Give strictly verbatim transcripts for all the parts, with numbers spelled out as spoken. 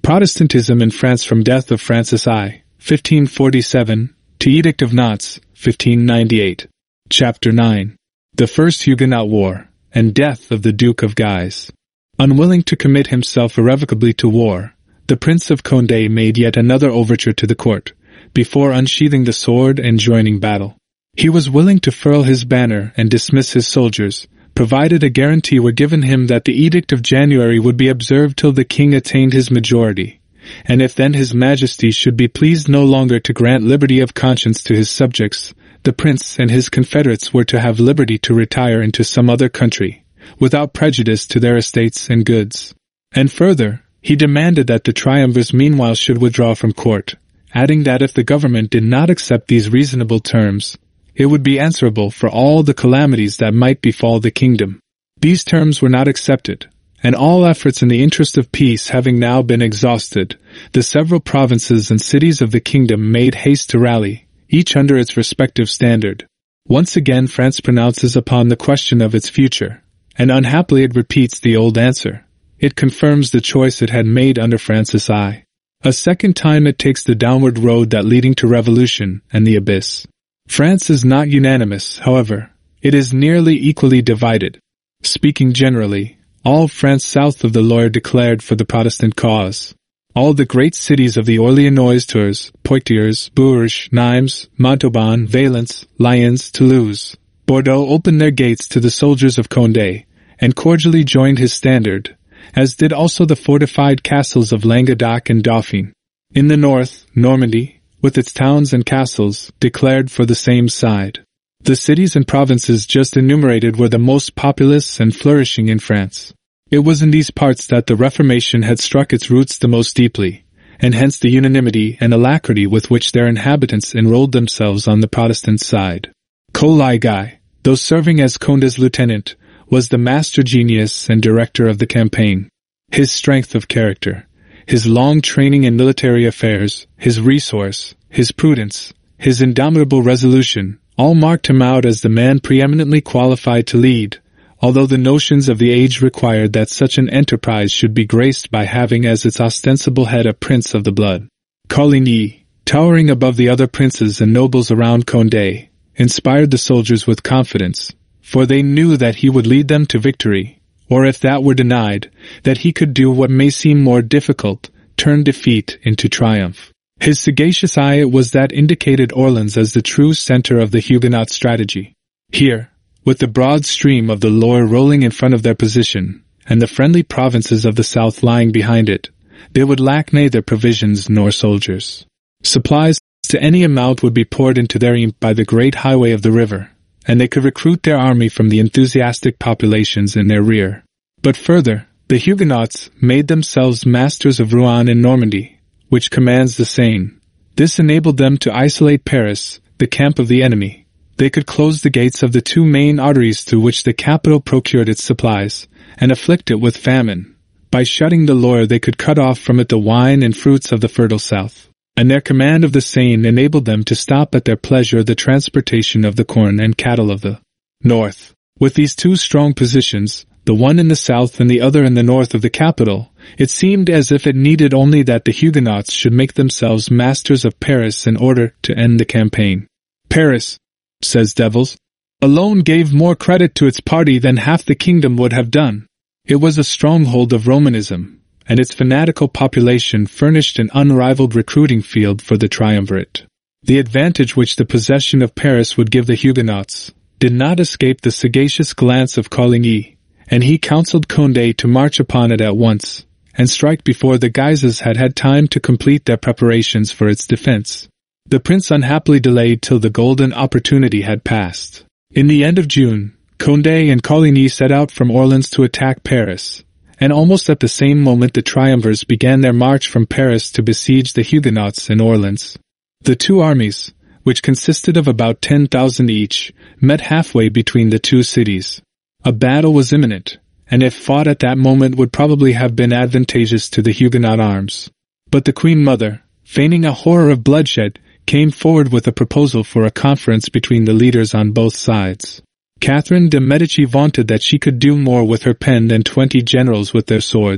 Protestantism in France from death of Francis I, fifteen forty-seven, to Edict of Nantes, fifteen ninety-eight. Chapter nine. The First Huguenot War, and Death of the Duke of Guise. Unwilling to commit himself irrevocably to war, the Prince of Condé made yet another overture to the court, before unsheathing the sword and joining battle. He was willing to furl his banner and dismiss his soldiers, provided a guarantee were given him that the Edict of January would be observed till the king attained his majority, and if then his majesty should be pleased no longer to grant liberty of conscience to his subjects, the prince and his confederates were to have liberty to retire into some other country, without prejudice to their estates and goods. And further, he demanded that the triumvirs meanwhile should withdraw from court, adding that if the government did not accept these reasonable terms, it would be answerable for all the calamities that might befall the kingdom. These terms were not accepted, and all efforts in the interest of peace having now been exhausted, the several provinces and cities of the kingdom made haste to rally, each under its respective standard. Once again France pronounces upon the question of its future, and unhappily it repeats the old answer. It confirms the choice it had made under Francis I. A second time it takes the downward road that leading to revolution and the abyss. France is not unanimous, however. It is nearly equally divided. Speaking generally, all France south of the Loire declared for the Protestant cause. All the great cities of the Orléanois, Tours, Poitiers, Bourges, Nimes, Montauban, Valence, Lyons, Toulouse, Bordeaux opened their gates to the soldiers of Condé, and cordially joined his standard, as did also the fortified castles of Languedoc and Dauphine. In the north, Normandy, with its towns and castles, declared for the same side. The cities and provinces just enumerated were the most populous and flourishing in France. It was in these parts that the Reformation had struck its roots the most deeply, and hence the unanimity and alacrity with which their inhabitants enrolled themselves on the Protestant side. Coligny Guy, though serving as Condé's lieutenant, was the master genius and director of the campaign. His strength of character, his long training in military affairs, his resource, his prudence, his indomitable resolution, all marked him out as the man preeminently qualified to lead, although the notions of the age required that such an enterprise should be graced by having as its ostensible head a prince of the blood. Coligny, towering above the other princes and nobles around Condé, inspired the soldiers with confidence, for they knew that he would lead them to victory, or if that were denied, that he could do what may seem more difficult, turn defeat into triumph. His sagacious eye was that indicated Orleans as the true center of the Huguenot strategy. Here, with the broad stream of the Loire rolling in front of their position, and the friendly provinces of the south lying behind it, they would lack neither provisions nor soldiers. Supplies to any amount would be poured into their imp by the great highway of the river, and they could recruit their army from the enthusiastic populations in their rear. But further, the Huguenots made themselves masters of Rouen in Normandy, which commands the Seine. This enabled them to isolate Paris, the camp of the enemy. They could close the gates of the two main arteries through which the capital procured its supplies, and afflict it with famine. By shutting the Loire they could cut off from it the wine and fruits of the fertile south, and their command of the Seine enabled them to stop at their pleasure the transportation of the corn and cattle of the north. With these two strong positions, the one in the south and the other in the north of the capital, it seemed as if it needed only that the Huguenots should make themselves masters of Paris in order to end the campaign. Paris, says Devils, alone gave more credit to its party than half the kingdom would have done. It was a stronghold of Romanism, and its fanatical population furnished an unrivaled recruiting field for the triumvirate. The advantage which the possession of Paris would give the Huguenots did not escape the sagacious glance of Coligny, and he counseled Condé to march upon it at once, and strike before the Guises had had time to complete their preparations for its defense. The prince unhappily delayed till the golden opportunity had passed. In the end of June, Condé and Coligny set out from Orleans to attack Paris, and almost at the same moment the triumvirs began their march from Paris to besiege the Huguenots in Orleans. The two armies, which consisted of about ten thousand each, met halfway between the two cities. A battle was imminent, and if fought at that moment would probably have been advantageous to the Huguenot arms. But the Queen Mother, feigning a horror of bloodshed, came forward with a proposal for a conference between the leaders on both sides. Catherine de' Medici vaunted that she could do more with her pen than twenty generals with their swords,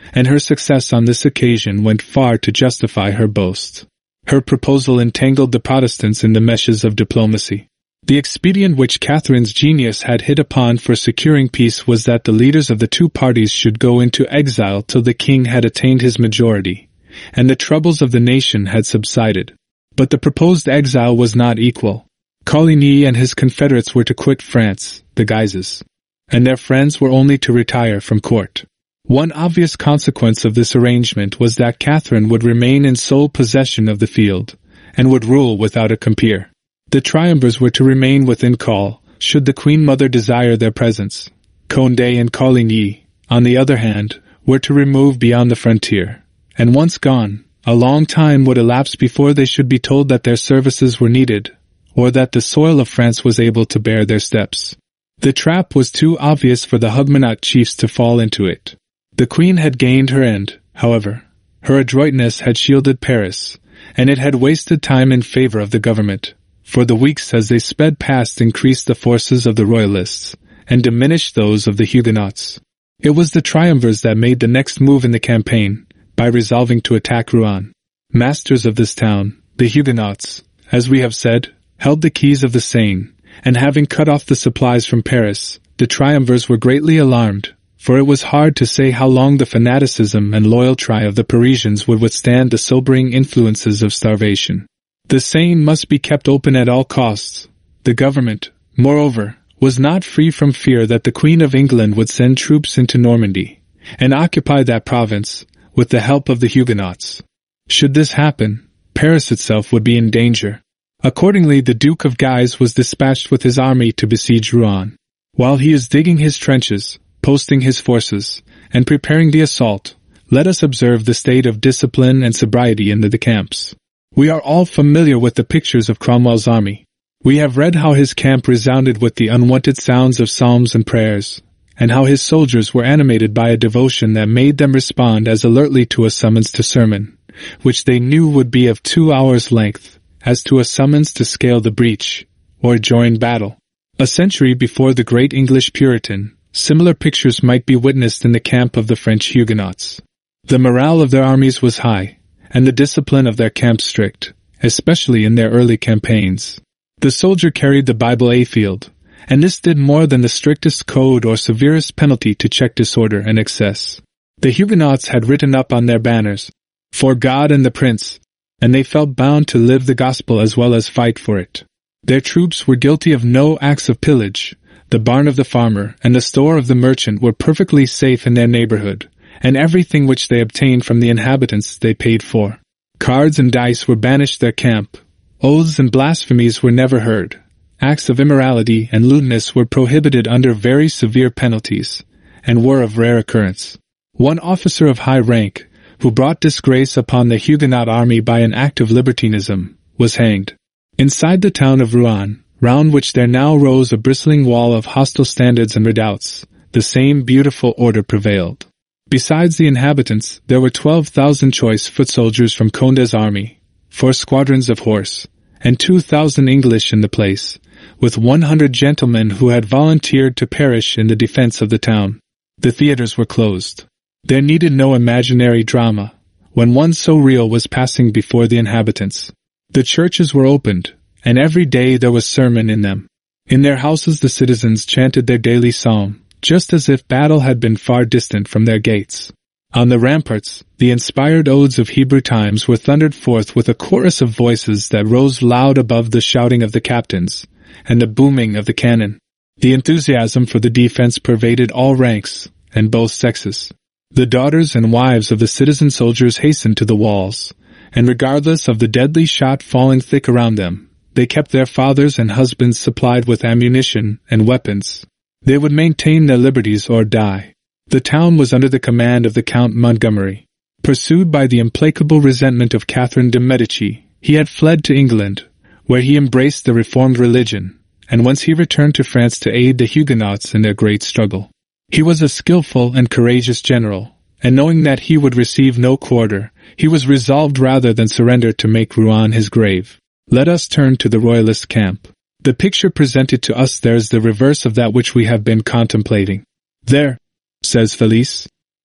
and her success on this occasion went far to justify her boast. Her proposal entangled the Protestants in the meshes of diplomacy. The expedient which Catherine's genius had hit upon for securing peace was that the leaders of the two parties should go into exile till the king had attained his majority, and the troubles of the nation had subsided. But the proposed exile was not equal. Coligny and his confederates were to quit France, the Guises, and their friends were only to retire from court. One obvious consequence of this arrangement was that Catherine would remain in sole possession of the field, and would rule without a compeer. The triumvirs were to remain within call, should the Queen Mother desire their presence. Condé and Coligny, on the other hand, were to remove beyond the frontier, and once gone, a long time would elapse before they should be told that their services were needed, or that the soil of France was able to bear their steps. The trap was too obvious for the Huguenot chiefs to fall into it. The Queen had gained her end, however. Her adroitness had shielded Paris, and it had wasted time in favor of the government, for the weeks as they sped past increased the forces of the Royalists, and diminished those of the Huguenots. It was the triumvirs that made the next move in the campaign, by resolving to attack Rouen. Masters of this town, the Huguenots, as we have said, held the keys of the Seine, and having cut off the supplies from Paris, the triumvirs were greatly alarmed, for it was hard to say how long the fanaticism and loyalty of the Parisians would withstand the sobering influences of starvation. The Seine must be kept open at all costs. The government, moreover, was not free from fear that the Queen of England would send troops into Normandy, and occupy that province, with the help of the Huguenots. Should this happen, Paris itself would be in danger. Accordingly, the Duke of Guise was dispatched with his army to besiege Rouen. While he is digging his trenches, posting his forces, and preparing the assault, let us observe the state of discipline and sobriety in the camps. We are all familiar with the pictures of Cromwell's army. We have read how his camp resounded with the unwonted sounds of psalms and prayers, and how his soldiers were animated by a devotion that made them respond as alertly to a summons to sermon, which they knew would be of two hours' length, as to a summons to scale the breach, or join battle. A century before the great English Puritan, similar pictures might be witnessed in the camp of the French Huguenots. The morale of their armies was high, and the discipline of their camps strict, especially in their early campaigns. The soldier carried the Bible afield, and this did more than the strictest code or severest penalty to check disorder and excess. The Huguenots had written up on their banners, "For God and the Prince," and they felt bound to live the gospel as well as fight for it. Their troops were guilty of no acts of pillage. The barn of the farmer and the store of the merchant were perfectly safe in their neighborhood, and everything which they obtained from the inhabitants they paid for. Cards and dice were banished their camp. Oaths and blasphemies were never heard. Acts of immorality and lewdness were prohibited under very severe penalties, and were of rare occurrence. One officer of high rank, who brought disgrace upon the Huguenot army by an act of libertinism, was hanged. Inside the town of Rouen, round which there now rose a bristling wall of hostile standards and redoubts, the same beautiful order prevailed. Besides the inhabitants, there were twelve thousand choice foot soldiers from Condé's army, four squadrons of horse, and two thousand English in the place, with one hundred gentlemen who had volunteered to perish in the defense of the town. The theaters were closed. There needed no imaginary drama, when one so real was passing before the inhabitants. The churches were opened, and every day there was sermon in them. In their houses the citizens chanted their daily psalm, just as if battle had been far distant from their gates. On the ramparts, the inspired odes of Hebrew times were thundered forth with a chorus of voices that rose loud above the shouting of the captains, and the booming of the cannon. The enthusiasm for the defense pervaded all ranks, and both sexes. The daughters and wives of the citizen soldiers hastened to the walls, and regardless of the deadly shot falling thick around them, they kept their fathers and husbands supplied with ammunition and weapons. They would maintain their liberties or die. The town was under the command of the Count Montgomery. Pursued by the implacable resentment of Catherine de' Medici, he had fled to England, where he embraced the Reformed religion, and whence he returned to France to aid the Huguenots in their great struggle. He was a skillful and courageous general, and knowing that he would receive no quarter, he was resolved rather than surrender to make Rouen his grave. Let us turn to the Royalist camp. The picture presented to us there is the reverse of that which we have been contemplating. There, says Felice,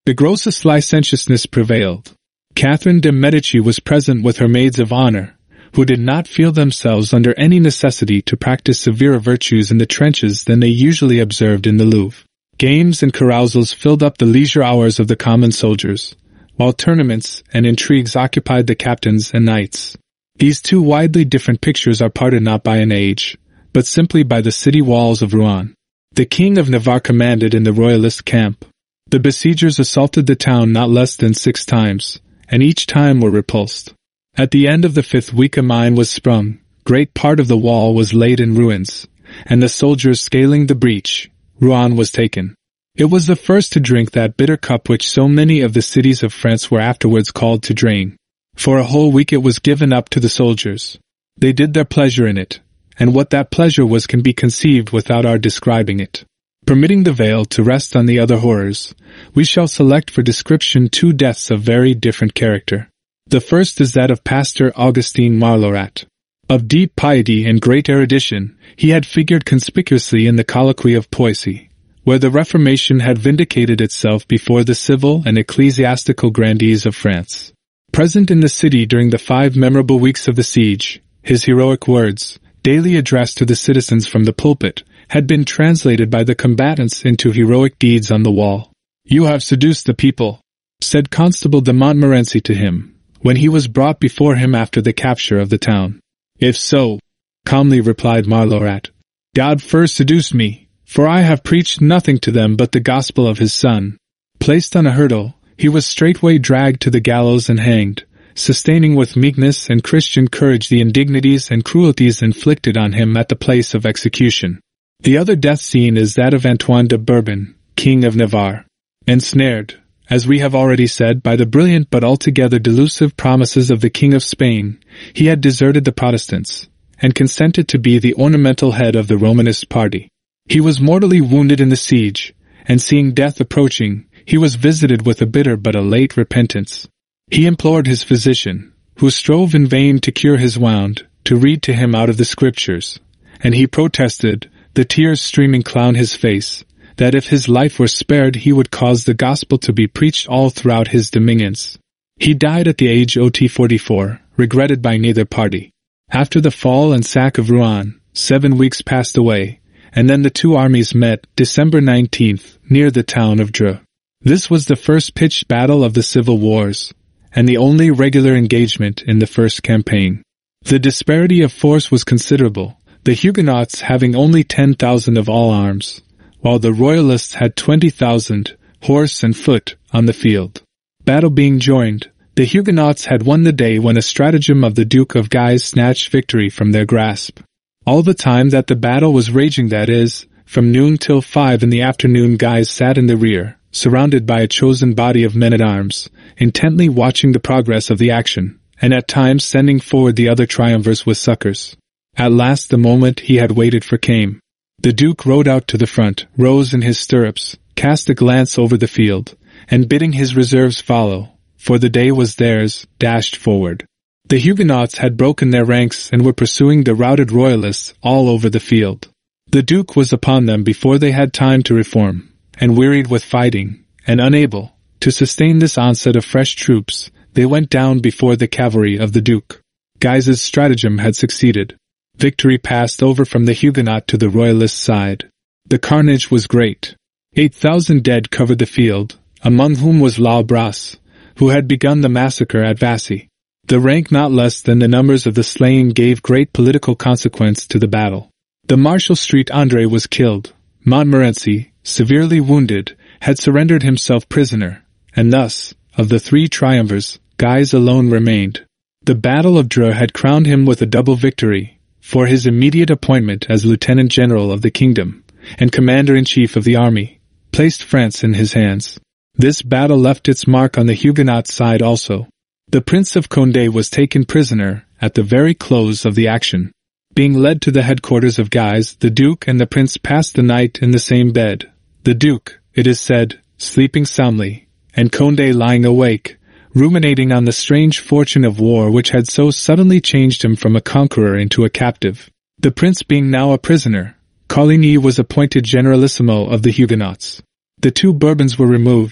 The grossest licentiousness prevailed. Catherine de' Medici was present with her maids of honor, who did not feel themselves under any necessity to practice severer virtues in the trenches than they usually observed in the Louvre. Games and carousals filled up the leisure hours of the common soldiers, while tournaments and intrigues occupied the captains and knights. These two widely different pictures are parted not by an age, but simply by the city walls of Rouen. The King of Navarre commanded in the royalist camp. The besiegers assaulted the town not less than six times, and each time were repulsed. At the end of the fifth week a mine was sprung, great part of the wall was laid in ruins, and the soldiers scaling the breach, Rouen was taken. It was the first to drink that bitter cup which so many of the cities of France were afterwards called to drain. For a whole week it was given up to the soldiers. They did their pleasure in it, and what that pleasure was can be conceived without our describing it. Permitting the veil to rest on the other horrors, we shall select for description two deaths of very different character. The first is that of Pastor Augustin Marlorat. Of deep piety and great erudition, he had figured conspicuously in the colloquy of Poissy, where the Reformation had vindicated itself before the civil and ecclesiastical grandees of France. Present in the city during the five memorable weeks of the siege, his heroic words, daily addressed to the citizens from the pulpit, had been translated by the combatants into heroic deeds on the wall. "You have seduced the people," said Constable de Montmorency to him, when he was brought before him after the capture of the town. "If so," calmly replied Marlorat, "God first seduced me, for I have preached nothing to them but the gospel of his Son." Placed on a hurdle, he was straightway dragged to the gallows and hanged, sustaining with meekness and Christian courage the indignities and cruelties inflicted on him at the place of execution. The other death scene is that of Antoine de Bourbon, King of Navarre. Ensnared, as we have already said, by the brilliant but altogether delusive promises of the King of Spain, he had deserted the Protestants, and consented to be the ornamental head of the Romanist party. He was mortally wounded in the siege, and seeing death approaching, he was visited with a bitter but a late repentance. He implored his physician, who strove in vain to cure his wound, to read to him out of the Scriptures, and he protested, the tears streaming clown his face, that if his life were spared he would cause the gospel to be preached all throughout his dominions. He died at the age of forty-four, regretted by neither party. After the fall and sack of Rouen, seven weeks passed away, and then the two armies met, December nineteenth, near the town of Dreux. This was the first pitched battle of the civil wars, and the only regular engagement in the first campaign. The disparity of force was considerable, the Huguenots having only ten thousand of all arms, while the Royalists had twenty thousand, horse and foot, on the field. Battle being joined, the Huguenots had won the day when a stratagem of the Duke of Guise snatched victory from their grasp. All the time that the battle was raging, that is, from noon till five in the afternoon, Guise sat in the rear, surrounded by a chosen body of men-at-arms, intently watching the progress of the action, and at times sending forward the other triumvirs with succors. At last the moment he had waited for came. The Duke rode out to the front, rose in his stirrups, cast a glance over the field, and bidding his reserves follow, for the day was theirs, dashed forward. The Huguenots had broken their ranks and were pursuing the routed Royalists all over the field. The Duke was upon them before they had time to reform, and wearied with fighting, and unable to sustain this onset of fresh troops, they went down before the cavalry of the Duke. Guise's stratagem had succeeded. Victory passed over from the Huguenot to the Royalist side. The carnage was great. Eight thousand dead covered the field, among whom was La Brasse, who had begun the massacre at Vassy. The rank not less than the numbers of the slain gave great political consequence to the battle. The Marshal Street André was killed. Montmorency, severely wounded, had surrendered himself prisoner, and thus, of the three triumvirs, Guise alone remained. The Battle of Dreux had crowned him with a double victory, for his immediate appointment as Lieutenant General of the Kingdom, and Commander-in-Chief of the Army, placed France in his hands. This battle left its mark on the Huguenot side also. The Prince of Condé was taken prisoner at the very close of the action. Being led to the headquarters of Guise, the Duke and the Prince passed the night in the same bed, the Duke, it is said, sleeping soundly, and Condé lying awake, ruminating on the strange fortune of war which had so suddenly changed him from a conqueror into a captive. The Prince being now a prisoner, Coligny was appointed Generalissimo of the Huguenots. The two Bourbons were removed,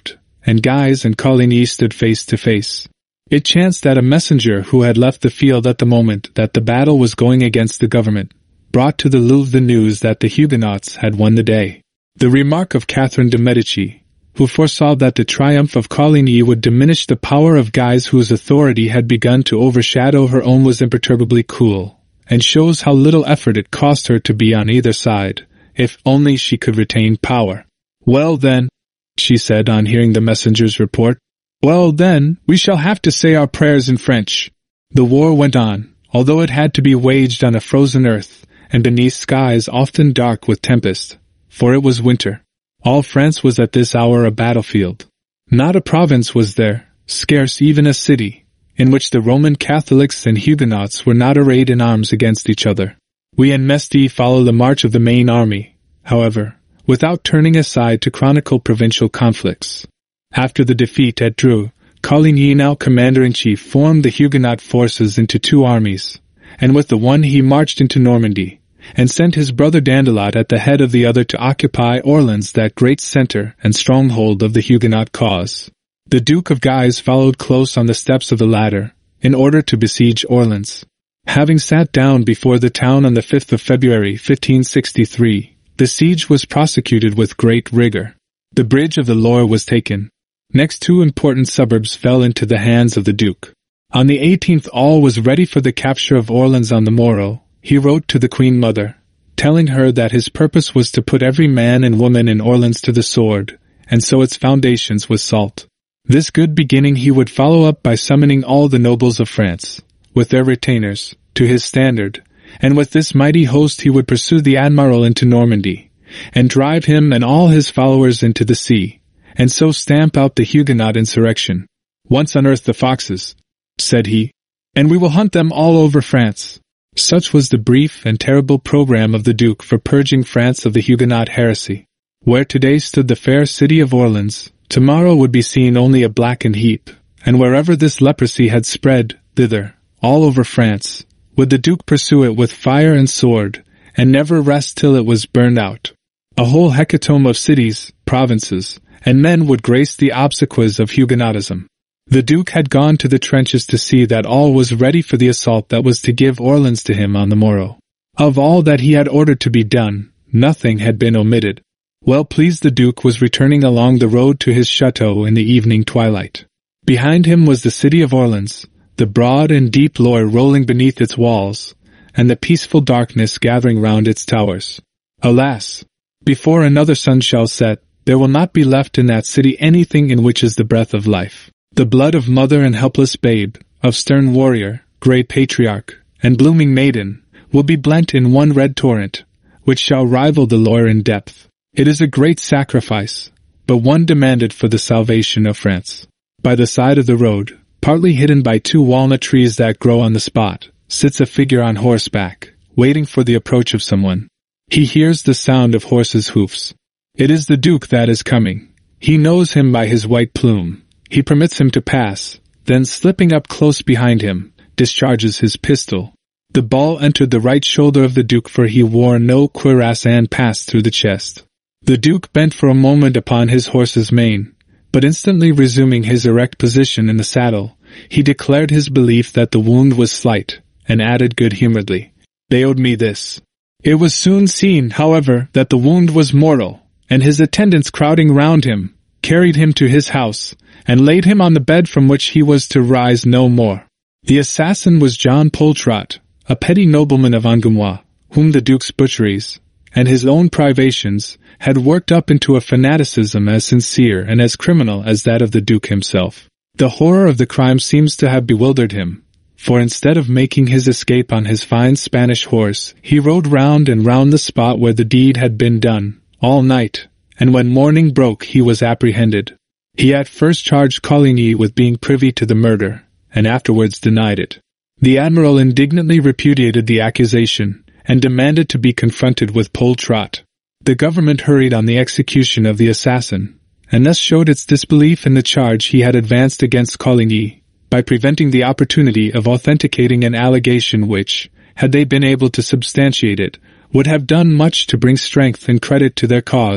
and Guise and Coligny stood face to face. It chanced that a messenger who had left the field at the moment that the battle was going against the government brought to the Louvre the news that the Huguenots had won the day. The remark of Catherine de' Medici, who foresaw that the triumph of Coligny would diminish the power of Guise, whose authority had begun to overshadow her own, was imperturbably cool, and shows how little effort it cost her to be on either side, if only she could retain power. "Well then," she said on hearing the messenger's report, "well then, we shall have to say our prayers in French." The war went on, although it had to be waged on a frozen earth, and beneath skies often dark with tempest, for it was winter. All France was at this hour a battlefield. Not a province was there, scarce even a city, in which the Roman Catholics and Huguenots were not arrayed in arms against each other. We and Mesti follow the march of the main army, however, without turning aside to chronicle provincial conflicts. After the defeat at Dreux, Coligny, now commander-in-chief, formed the Huguenot forces into two armies, and with the one he marched into Normandy, and sent his brother Dandelot at the head of the other to occupy Orleans, that great center and stronghold of the Huguenot cause. The Duke of Guise followed close on the steps of the latter, in order to besiege Orleans. Having sat down before the town on the fifth of February fifteen sixty-three, the siege was prosecuted with great rigor. The bridge of the Loire was taken. Next, two important suburbs fell into the hands of the Duke. On the eighteenth all was ready for the capture of Orleans. On the morrow, he wrote to the Queen Mother, telling her that his purpose was to put every man and woman in Orleans to the sword, and sow its foundations with salt. This good beginning he would follow up by summoning all the nobles of France, with their retainers, to his standard, and with this mighty host he would pursue the Admiral into Normandy, and drive him and all his followers into the sea, and so stamp out the Huguenot insurrection. "Once unearth the foxes," said he, "and we will hunt them all over France." Such was the brief and terrible program of the Duke for purging France of the Huguenot heresy. Where today stood the fair city of Orleans, tomorrow would be seen only a blackened heap, and wherever this leprosy had spread, thither, all over France, would the Duke pursue it with fire and sword, and never rest till it was burned out. A whole hecatomb of cities, provinces, and men would grace the obsequies of Huguenotism. The Duke had gone to the trenches to see that all was ready for the assault that was to give Orleans to him on the morrow. Of all that he had ordered to be done, nothing had been omitted. Well pleased, the Duke was returning along the road to his chateau in the evening twilight. Behind him was the city of Orleans, the broad and deep Loire rolling beneath its walls, and the peaceful darkness gathering round its towers. Alas! Before another sun shall set, there will not be left in that city anything in which is the breath of life. The blood of mother and helpless babe, of stern warrior, great patriarch, and blooming maiden, will be blent in one red torrent, which shall rival the Loire in depth. It is a great sacrifice, but one demanded for the salvation of France. By the side of the road, partly hidden by two walnut trees that grow on the spot, sits a figure on horseback, waiting for the approach of someone. He hears the sound of horses' hoofs. It is the Duke that is coming. He knows him by his white plume. He permits him to pass, then slipping up close behind him, discharges his pistol. The ball entered the right shoulder of the Duke, for he wore no cuirass, and passed through the chest. The Duke bent for a moment upon his horse's mane, but instantly resuming his erect position in the saddle, he declared his belief that the wound was slight, and added good-humoredly, "They owed me this." It was soon seen, however, that the wound was mortal, and his attendants, crowding round him, carried him to his house, and laid him on the bed from which he was to rise no more. The assassin was John Poltrot, a petty nobleman of Angoumois, whom the Duke's butcheries, and his own privations, had worked up into a fanaticism as sincere and as criminal as that of the Duke himself. The horror of the crime seems to have bewildered him, for instead of making his escape on his fine Spanish horse, he rode round and round the spot where the deed had been done, all night, and when morning broke he was apprehended. He at first charged Coligny with being privy to the murder, and afterwards denied it. The Admiral indignantly repudiated the accusation, and demanded to be confronted with Poltrot. The government hurried on the execution of the assassin, and thus showed its disbelief in the charge he had advanced against Coligny, by preventing the opportunity of authenticating an allegation which, had they been able to substantiate it, would have done much to bring strength and credit to their cause,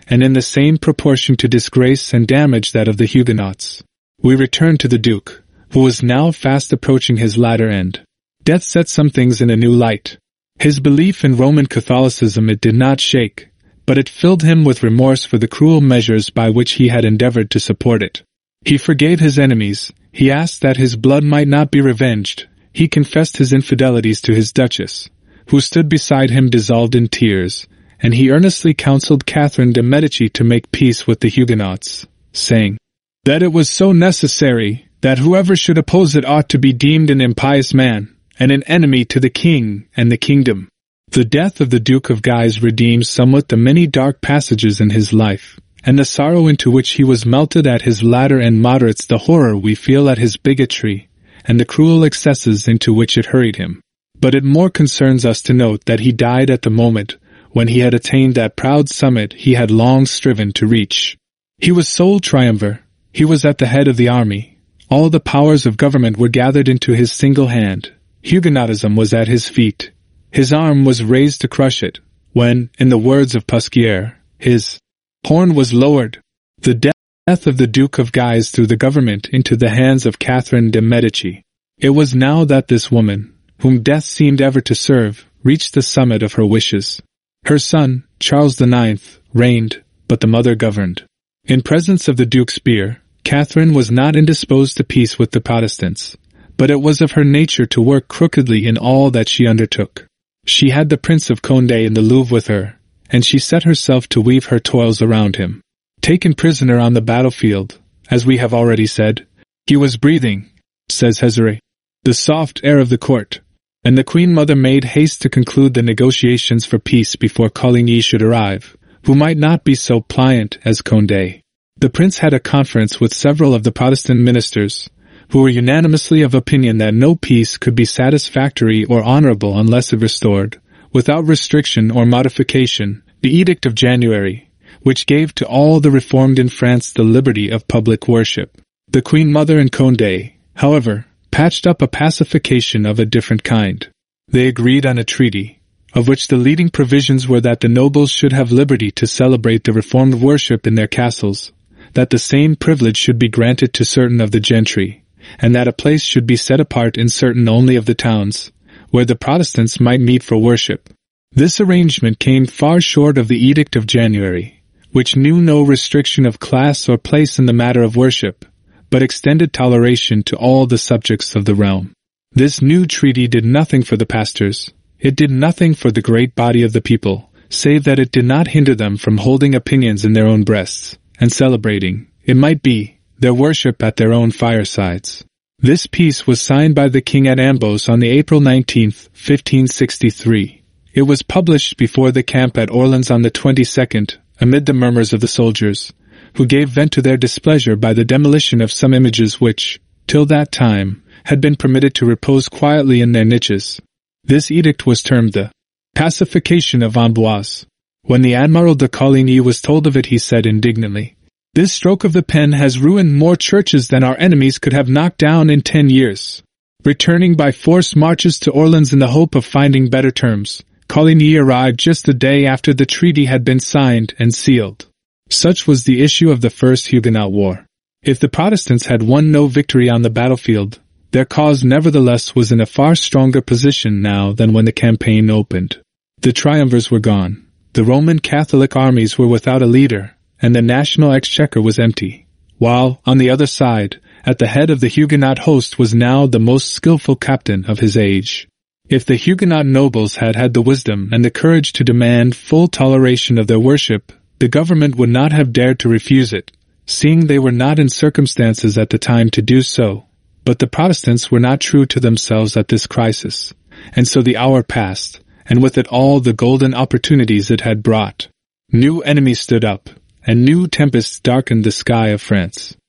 and in the same proportion to disgrace and damage that of the Huguenots. We return to the Duke, who was now fast approaching his latter end. Death set some things in a new light. His belief in Roman Catholicism it did not shake, but it filled him with remorse for the cruel measures by which he had endeavored to support it. He forgave his enemies, he asked that his blood might not be revenged, he confessed his infidelities to his Duchess, who stood beside him dissolved in tears, and he earnestly counseled Catherine de' Medici to make peace with the Huguenots, saying that it was so necessary that whoever should oppose it ought to be deemed an impious man, and an enemy to the king and the kingdom. The death of the Duke of Guise redeems somewhat the many dark passages in his life, and the sorrow into which he was melted at his latter end moderates the horror we feel at his bigotry, and the cruel excesses into which it hurried him. But it more concerns us to note that he died at the moment when he had attained that proud summit he had long striven to reach. He was sole triumvir, he was at the head of the army, all the powers of government were gathered into his single hand, Huguenotism was at his feet, his arm was raised to crush it, when, in the words of Pusquier, his horn was lowered. The death of the Duke of Guise threw the government into the hands of Catherine de' Medici. It was now that this woman, whom death seemed ever to serve, reached the summit of her wishes. Her son, Charles the Ninth, reigned, but the mother governed. In presence of the Duke's spear, Catherine was not indisposed to peace with the Protestants, but it was of her nature to work crookedly in all that she undertook. She had the Prince of Condé in the Louvre with her, and she set herself to weave her toils around him. Taken prisoner on the battlefield, as we have already said, he was breathing, says Hezare, the soft air of the court, and the Queen Mother made haste to conclude the negotiations for peace before Coligny should arrive, who might not be so pliant as Condé. The prince had a conference with several of the Protestant ministers, who were unanimously of opinion that no peace could be satisfactory or honorable unless it restored, without restriction or modification, the Edict of January, which gave to all the reformed in France the liberty of public worship. The Queen Mother and Condé, however, patched up a pacification of a different kind. They agreed on a treaty, of which the leading provisions were that the nobles should have liberty to celebrate the reformed worship in their castles, that the same privilege should be granted to certain of the gentry, and that a place should be set apart in certain only of the towns, where the Protestants might meet for worship. This arrangement came far short of the Edict of January, which knew no restriction of class or place in the matter of worship, but extended toleration to all the subjects of the realm. This new treaty did nothing for the pastors, it did nothing for the great body of the people, save that it did not hinder them from holding opinions in their own breasts, and celebrating, it might be, their worship at their own firesides. This peace was signed by the king at Ambos on the April nineteenth, fifteen sixty-three. It was published before the camp at Orleans on the twenty-second, amid the murmurs of the soldiers, who gave vent to their displeasure by the demolition of some images which, till that time, had been permitted to repose quietly in their niches. This edict was termed the Pacification of Amboise. When the Admiral de Coligny was told of it, he said indignantly, "This stroke of the pen has ruined more churches than our enemies could have knocked down in ten years." Returning by forced marches to Orleans in the hope of finding better terms, Coligny arrived just the day after the treaty had been signed and sealed. Such was the issue of the First Huguenot War. If the Protestants had won no victory on the battlefield, their cause nevertheless was in a far stronger position now than when the campaign opened. The triumvirs were gone, the Roman Catholic armies were without a leader, and the national exchequer was empty, while, on the other side, at the head of the Huguenot host was now the most skillful captain of his age. If the Huguenot nobles had had the wisdom and the courage to demand full toleration of their worship, the government would not have dared to refuse it, seeing they were not in circumstances at the time to do so. But the Protestants were not true to themselves at this crisis, and so the hour passed, and with it all the golden opportunities it had brought. New enemies stood up, and new tempests darkened the sky of France.